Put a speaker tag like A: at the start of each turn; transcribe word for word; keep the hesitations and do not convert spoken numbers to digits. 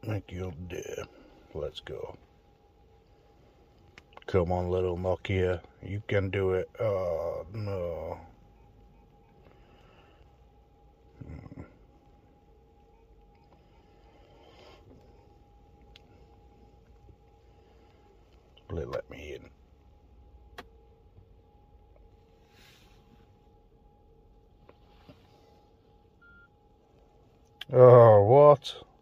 A: Make you dare. Let's go. Come on, little Nokia. You can do it. Oh, no. Let, let me in. Oh, what?